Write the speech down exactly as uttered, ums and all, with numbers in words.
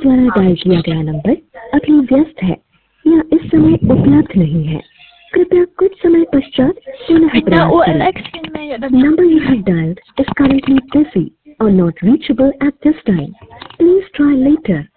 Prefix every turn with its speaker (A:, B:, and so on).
A: द्वारा डायल किया गया नंबर अभी व्यस्त है या इस समय उपलब्ध नहीं है। कृपया कुछ समय पश्चात पुनः प्रयास करें। Number you have dialed is currently busy or not reachable at this time. Please try later.